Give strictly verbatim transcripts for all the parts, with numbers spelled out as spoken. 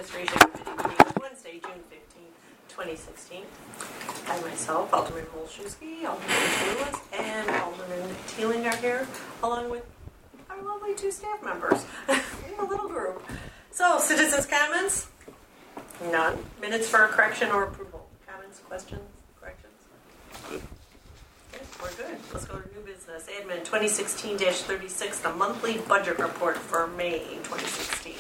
Administration Committee meeting of Wednesday, June fifteenth, twenty sixteen. I myself, Alderman Olszewski, Alderman Lewis, and Alderman Teeling are here, along with our lovely two staff members. We have a little group. So, citizens' comments? None. Minutes for correction or approval? Comments, questions, corrections? Good. Okay, we're good. Let's go to new business. Admin twenty sixteen dash thirty-six, the monthly budget report for May twenty sixteen.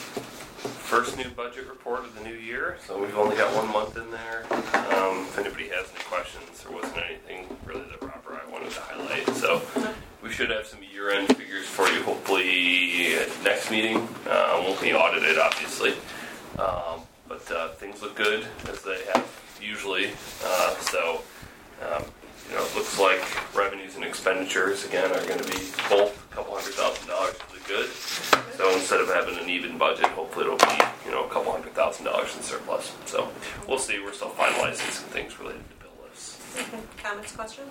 First new budget report of the new year, so we've only got one month in there. Um, if anybody has any questions, there wasn't anything really the proper I wanted to highlight. So we should have some year-end figures for you, hopefully at next meeting. Uh, won't be audited, obviously. Um, but uh, things look good, as they have usually. Uh, so, um, you know, it looks like revenues and expenditures, again, are going to be both a couple hundred thousand dollars really good. So instead of having an even budget, hopefully it'll be, you know, a couple hundred thousand dollars in surplus. So we'll see. We're still finalizing some things related to bill lists. Okay. Comments, questions?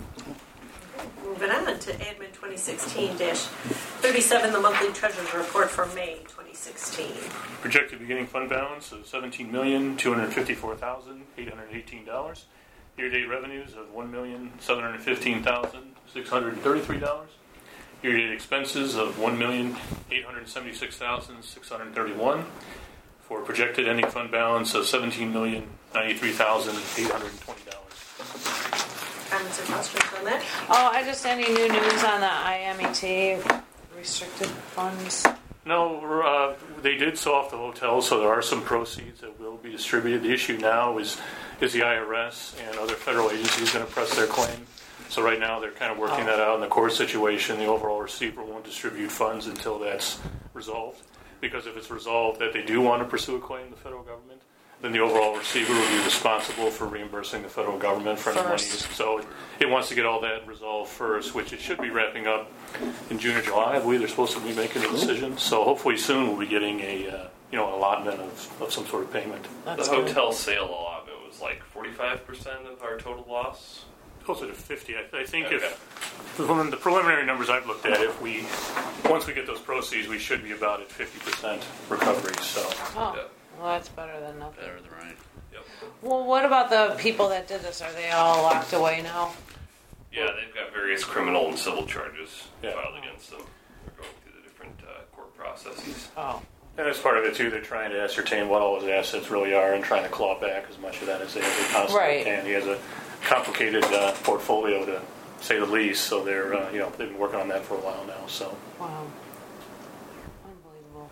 Okay. Moving on to Admin twenty sixteen dash thirty-seven, the monthly treasurer's report for May twenty sixteen. Projected beginning fund balance of seventeen million two hundred fifty-four thousand eight hundred eighteen dollars. Year-to-date revenues of one million seven hundred fifteen thousand six hundred thirty-three dollars. Year-to-date expenses of one million eight hundred seventy-six thousand six hundred thirty-one dollars. For a projected ending fund balance of seventeen million ninety-three thousand eight hundred twenty dollars. Comments or questions on that? Oh, I just any new news on the I M E T restricted funds? No, uh, they did sell off the hotel, so there are some proceeds that will be distributed. The issue now is is the I R S and other federal agencies going to press their claim. So right now they're kind of working Oh. that out in the court situation. The overall receiver won't distribute funds until that's resolved. Because if it's resolved that they do want to pursue a claim to the federal government, then the overall receiver will be responsible for reimbursing the federal government for any money. First. So it, it wants to get all that resolved first, which it should be wrapping up in June or July. I believe they're supposed to be making a decision. So hopefully soon we'll be getting a uh, you know allotment of, of some sort of payment. That's the good. hotel sale allotment was like forty-five percent of our total loss. Closer to fifty. I, I think Okay. if from the preliminary numbers I've looked at, if we once we get those proceeds, we should be about at fifty percent recovery. So Oh, Yeah. well, that's better than nothing. Better than right. Yep. Well, what about the people that did this? Are they all locked away now? Yeah, they've got various criminal and civil charges Yeah. filed against them. They're going through the different uh, court processes. Oh, and that's part of it too. They're trying to ascertain what all his assets really are and trying to claw back as much of that as they, as they possibly Right. can. He has a complicated uh, portfolio to say the least. So they're uh, you know they've been working on that for a while now. So. wow. Unbelievable.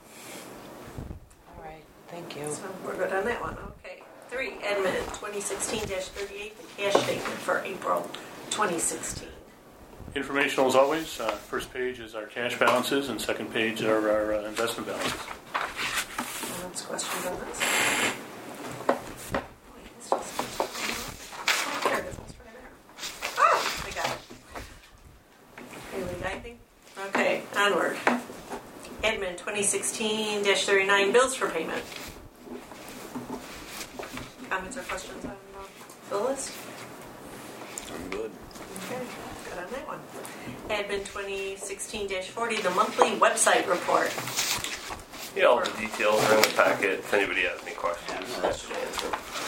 All right, thank you. So we're good on that one. Okay. Three, Admin twenty sixteen dash thirty-eight, the cash statement for April twenty sixteen. Informational as always. Uh, first page is our cash balances, and second page are our uh, investment balances. Comments, questions on this? Boy, it's just- There it is. Let's try there. Ah, I got it. Haley, anything? Okay, onward. Admin twenty sixteen dash thirty-nine, bills for payment. Comments or questions on the bill list? I'm good. Okay, good on that one. Admin twenty sixteen dash forty, the monthly website report. Yeah, all the details are in the packet. If anybody has any questions, Yeah, happy to answer.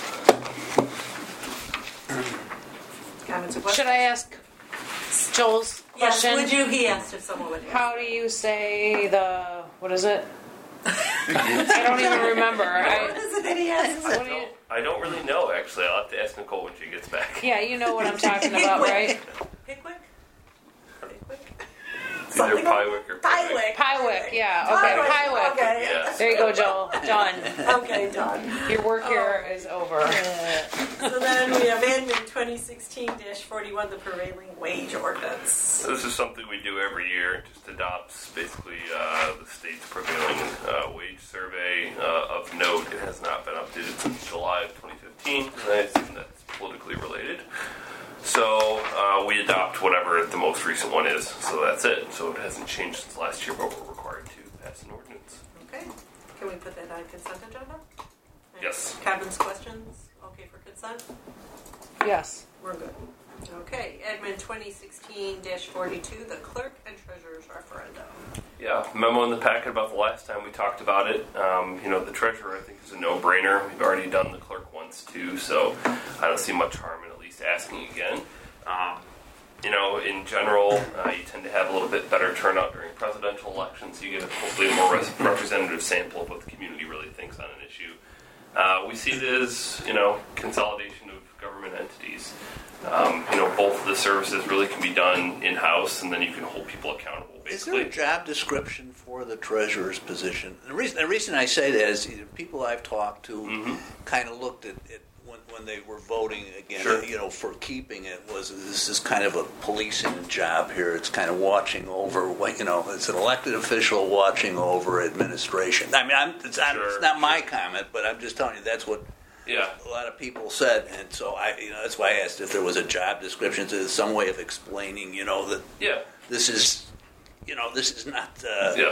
Comments or questions? Should I ask Joel's Yes, question? would you? He asked if someone would ask. How do you say the, what is it? I don't even remember. What I, is it that he asked? what do you, I don't really know, actually. I'll have to ask Nicole when she gets back. yeah, you know what I'm talking about, right? Pickwick? Pickwick? Either Pywick or Pywick. Pywick, yeah, okay, Pywick. Okay. Yes. There you go, Joel. Done. Okay, done. Your work here is over. So then we have Admin twenty sixteen dash forty-one, the prevailing wage ordinance. So this is something we do every year. It just adopts basically uh, the state's prevailing uh, wage survey. Uh, of note, it has not been updated since July of twenty fifteen. And I assume that's politically related. So uh, we adopt whatever the most recent one is. So that's it. So it hasn't changed since last year, but we're required to pass an ordinance. Okay. Can we put that on consent agenda? Yes. Comments, questions? Okay for consent? Yes. We're good. Okay. Admin twenty sixteen dash forty-two, the clerk and treasurer's referendum. Yeah, memo in the packet about the last time we talked about it. Um, you know, the treasurer I think is a no-brainer. We've already done the clerk once too, so I don't see much harm in at least asking again. Um, you know, in general, uh, you tend to have a little bit better turnout during presidential elections. You get a, hopefully a more res- representative sample of what the community really thinks on an issue. Uh, we see it as, you know, consolidation of government entities. Um, you know, both of the services really can be done in-house, and then you can hold people accountable, basically. Is there a job description for the treasurer's position? The reason, the reason I say that is you know, people I've talked to mm-hmm. kind of looked at it when, when they were voting again, sure. you know, for keeping it was this is kind of a policing job here. It's kind of watching over, you know, it's an elected official watching over administration. I mean, I'm, it's, not, sure. it's not my comment, but I'm just telling you that's what Yeah. a lot of people said, and so I, you know, that's why I asked if there was a job description, so there's some way of explaining, you know, that yeah. this is, you know, this is not. Uh, yeah.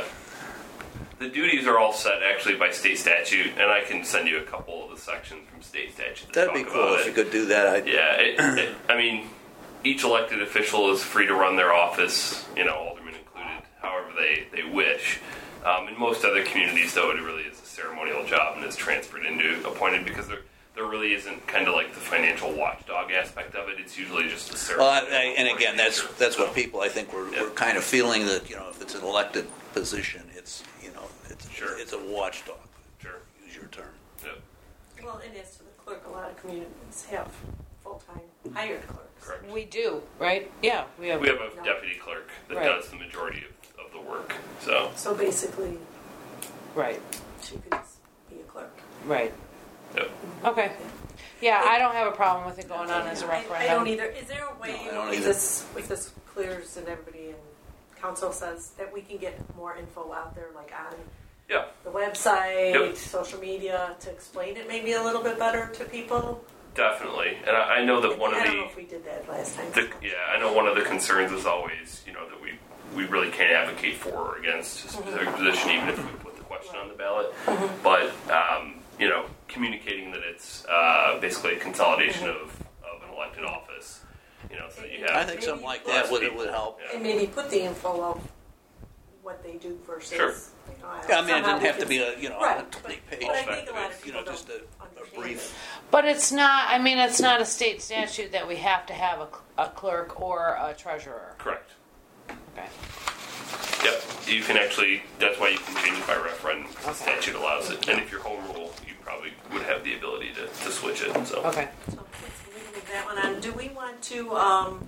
The duties are all set actually by state statute, and I can send you a couple of the sections from state statute. That That'd talk be cool about if it. you could do that. I'd, Yeah, it, it, I mean, each elected official is free to run their office, you know, aldermen included, however they, they wish. Um, in most other communities, though, it really is a ceremonial job and is transferred into appointed because there there really isn't kind of like the financial watchdog aspect of it. It's usually just a ceremony. well, I, I, and again, that's that's what people I think were, Yeah. were kind of feeling that you know if it's an elected position, it's you know it's Sure. it's a watchdog. Sure. Use your term. Yep. Well, and as to the clerk, a lot of communities have full-time hired clerks. Correct. We do, right? Yeah, we have. We have a No. deputy clerk that Right. does the majority of, of the work. So So basically, Right, she could just be a clerk. right. yep. Okay. Yeah, I don't have a problem with it going on as a I, referendum. I don't either. Is there a way, No, I don't if either. this, if this clears and everybody in council says that we can get more info out there, like on Yeah. the website, Yep. social media, to explain it maybe a little bit better to people? Definitely. And I, I know that one of I the don't know if we did that last time. The, yeah, I know one of the concerns is always, you know, that we, we really can't advocate for or against a specific Mm-hmm. position, even if we put the question on the ballot. But, um, you know, communicating that it's uh, basically a consolidation Mm-hmm. of, of an elected office, you know, so that you have. I think something like that would would help. Yeah. And maybe put the info of what they do versus. Sure. You know, Yeah, I mean, it somehow didn't we have to could- be a you know Right, a but- twenty page. But I think a lot of You people know, just don't a, a understand brief. it. But it's not, I mean, it's not a state statute that we have to have a, a clerk or a treasurer. Correct. Okay. Yep. You can actually, that's why you can change it by referendum. The Okay. statute allows it. And if you're home rule, you probably would have the ability to, to switch it. So. Okay. So let's leave that one on. Do we want to, um,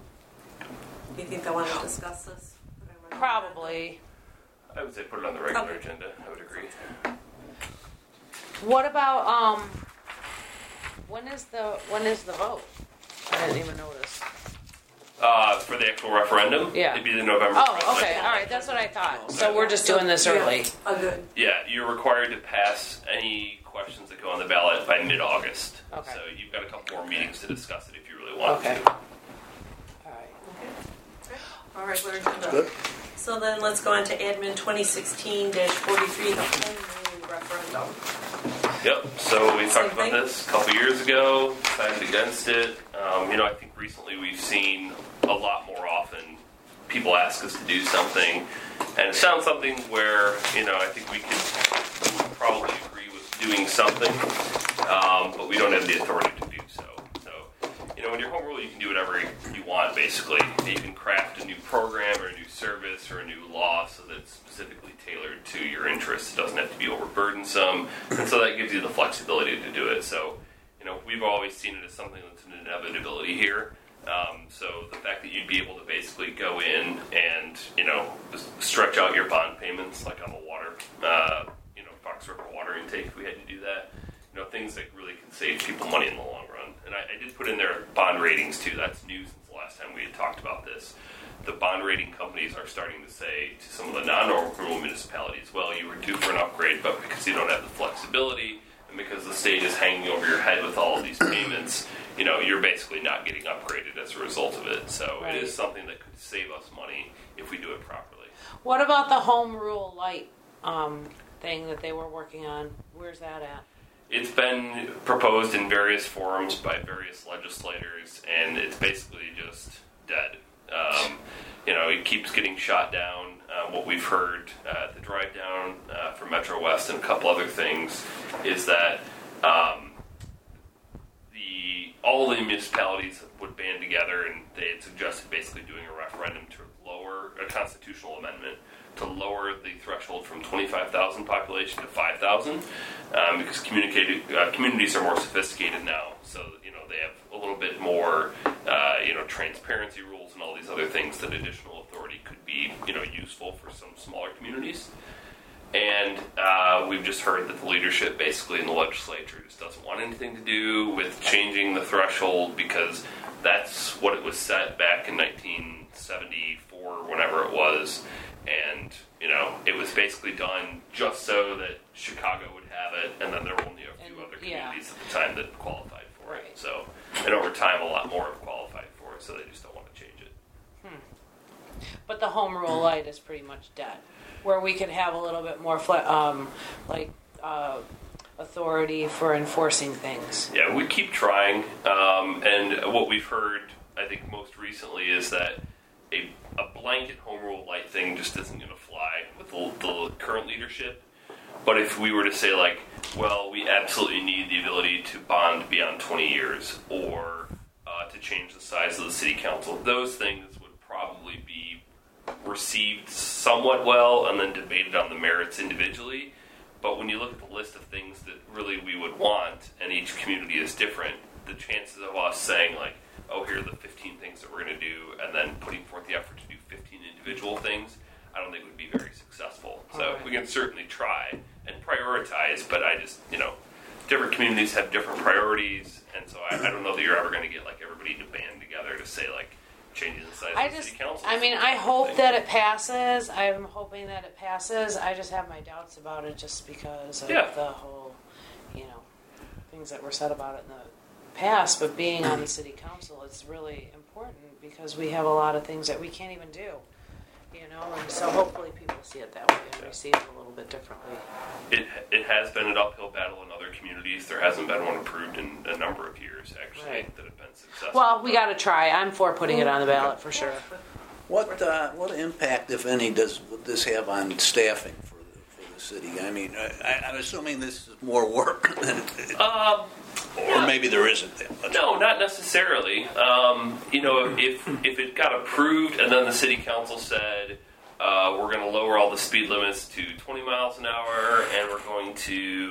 do you think I want to discuss this? Probably. I would say put it on the regular Okay. agenda. I would agree. What about, um, when is the, when is the vote? I didn't even notice. Uh, for the actual referendum, Yeah. it'd be the November. Oh, presidential. okay, all right, that's what I thought. So we're just doing this early. Yeah, a good. Yeah, you're required to pass any questions that go on the ballot by mid-August. Okay. So you've got a couple more meetings to discuss it if you really want Okay. to. All right. Okay. All right, we're done. Good. So then let's go on to admin twenty sixteen forty-three, the home rule referendum. Yep. So we Same talked about thing? this a couple years ago. Decided against it. Um, you know, I think recently we've seen a lot more often people ask us to do something, and it sounds something where you know I think we could we would probably agree with doing something, um, but we don't have the authority to do so. So, you know, when you're home rule, you can do whatever you want. Basically, you can craft a new program or a new service or a new law so that it's specifically tailored to your interests. It doesn't have to be overburdensome, and so that gives you the flexibility to do it. So, you know, we've always seen it as something that's an inevitability here. Um, so the fact that you'd be able to basically go in and, you know, stretch out your bond payments, like on the water, uh, you know, Fox River water intake, if we had to do that, you know, things that really can save people money in the long run. And I, I did put in there bond ratings, too. That's new since the last time we had talked about this. The bond rating companies are starting to say to some of the non-rural municipalities, well, you were due for an upgrade, but because you don't have the flexibility and because the state is hanging over your head with all of these payments, you know, you're basically not getting upgraded as a result of it. So Right. it is something that could save us money if we do it properly. What about the home rule light um, thing that they were working on? Where's that at? It's been proposed in various forums by various legislators, and it's basically just dead. Um, you know, it keeps getting shot down. Uh, what we've heard uh, at the drive down uh, from Metro West and a couple other things is that um, the all the municipalities would band together, and they had suggested basically doing a referendum to lower a constitutional amendment to lower the threshold from twenty-five thousand population to five thousand, um, because communicated, uh, communities are more sophisticated now. So, you know, they have a little bit more, uh, you know, transparency rules and all these other things that additional authority could be, you know, useful for some smaller communities. And uh, we've just heard that the leadership basically in the legislature just doesn't want anything to do with changing the threshold, because that's what it was set back in nineteen seventy-four, whenever it was. And, you know, it was basically done just so that Chicago would have it, and then there were only a few And, other yeah. communities at the time that qualified for Right. it. So, and over time, a lot more have qualified for it, so they just don't want to change it. But the home rule light is pretty much dead, where we could have a little bit more fle- um, like uh, authority for enforcing things. Yeah, we keep trying, um, and what we've heard, I think, most recently is that a, a blanket home rule light thing just isn't going to fly with the, the current leadership. But if we were to say, like, well, we absolutely need the ability to bond beyond twenty years, or uh, to change the size of the city council, those things would probably be received somewhat well and then debated on the merits individually. But when you look at the list of things that really we would want, and each community is different, the chances of us saying, like, oh, here are the fifteen things that we're going to do, and then putting forth the effort to do fifteen individual things, I don't think would be very successful. So right. we can certainly try and prioritize, but I just, you know, different communities have different priorities, and so I, I don't know that you're ever going to get, like, everybody to band together to say, like, changing the size I of the just, city council. I mean, I hope that it passes. I'm hoping that it passes. I just have my doubts about it just because of Yeah. the whole, you know, things that were said about it in the past. But being on the city council, it's really important because we have a lot of things that we can't even do, you know. And so hopefully people see it that way and receive it a little bit differently. It it has been an uphill battle in other communities. There hasn't been one approved in a number of years, actually, Right. that have been successful. Well, we got to try. I'm for putting it on the ballot for sure. What uh, what impact, if any, does would this have on staffing for the, for the city? I mean, I, I'm assuming this is more work, than it, Um, or maybe there isn't that much. No, not necessarily. Um, you know, if if it got approved and then the city council said, uh, we're going to lower all the speed limits to twenty miles an hour, and we're going to,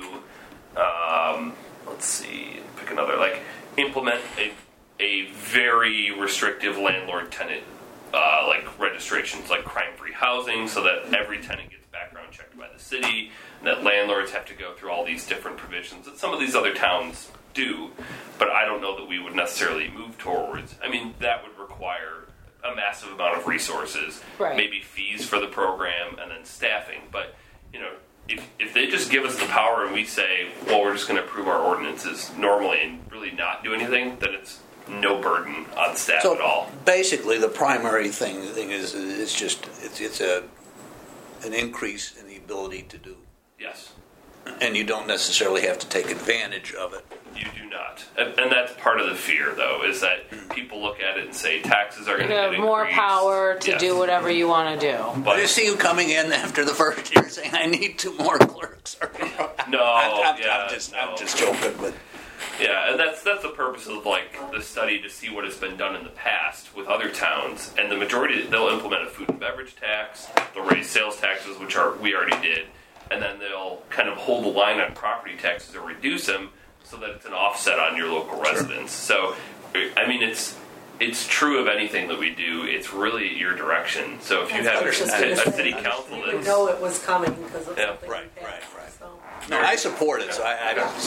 um, let's see, pick another, like, implement a, a very restrictive landlord-tenant, uh, like, registrations, like crime-free housing, so that every tenant gets background checked by the city, and that landlords have to go through all these different provisions that some of these other towns do, but I don't know that we would necessarily move towards. I mean, that would require a massive amount of resources, Right. maybe fees for the program, and then staffing. But, you know, if if they just give us the power and we say, well, we're just going to approve our ordinances normally and really not do anything, then it's no burden on staff So at all. basically, the primary thing thing is it's just it's it's a an increase in the ability to do, Yes. and you don't necessarily have to take advantage of it. You do not. And, and that's part of the fear, though, is that people look at it and say taxes are You going to get have more increased. power to Yes. do whatever you want to do. I But just see you coming in after the first year saying, "I need two more clerks." no, I'm, I'm, yeah, I'm just no. I'm just joking, but Yeah, and that's that's the purpose of, like, the study, to see what has been done in the past with other towns. And the majority, they'll implement a food and beverage tax, they'll raise sales taxes, which are we already did, and then they'll kind of hold the line on property taxes or reduce them so that it's an offset on your local residents. So, I mean, it's it's true of anything that we do. It's really your direction. So if you That's have what I a, was just a, gonna a say. city council You would that's know it was coming because of Yeah, something right, like that. right, right. So, no, I support it. So I, I don't.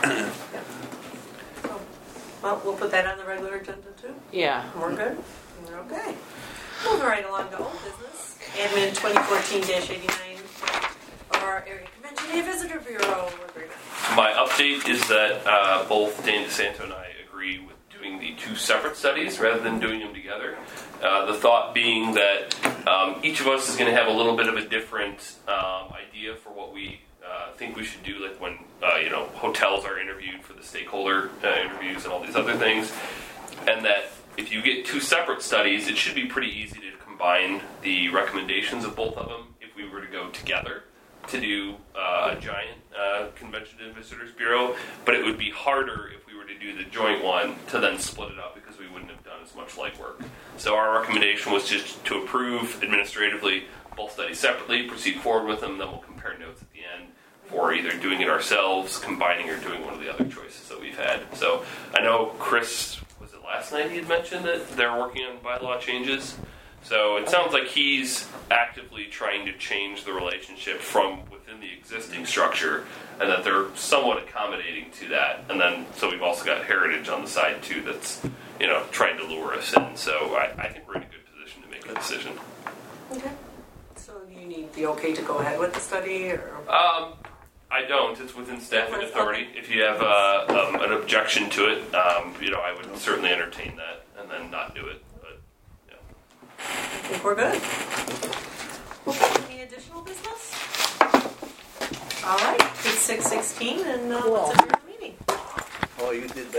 so, well, we'll put that on the regular agenda too. Yeah. We're good. We're okay. Moving right along to old business. Admin twenty fourteen dash eighty-nine of our Area Convention and Visitor Bureau agreement. My update is that uh, both Dane DeSanto and I agree with doing the two separate studies rather than doing them together. Uh, the thought being that um, each of us is going to have a little bit of a different um, idea for what we uh, think we should do, like when uh, you know hotels are interviewed for the stakeholder uh, interviews and all these other things, and that if you get two separate studies, it should be pretty easy to combine the recommendations of both of them if we were to go together to do uh, a giant uh, Convention and Visitors Bureau, but it would be harder if we were to do the joint one to then split it up because we wouldn't have done as much legwork. So our recommendation was just to approve administratively both studies separately, proceed forward with them, then we'll compare notes at the end for either doing it ourselves, combining, or doing one of the other choices that we've had. So I know Chris, was it last night he had mentioned that they're working on bylaw changes? So it sounds like he's actively trying to change the relationship from within the existing structure, and that they're somewhat accommodating to that. And then, so we've also got Heritage on the side too that's, you know, trying to lure us in. So I, I think we're in a good position to make a decision. Okay. So you need the okay to go ahead with the study, or? Um, I don't. It's within staffing authority. If you have uh, um, an objection to it, um, you know, I would certainly entertain that and then not do it. But yeah. I think we're good. Okay, any additional business? All right, it's six sixteen, and uh, Cool. let's adjourn the meeting. Oh, you did that.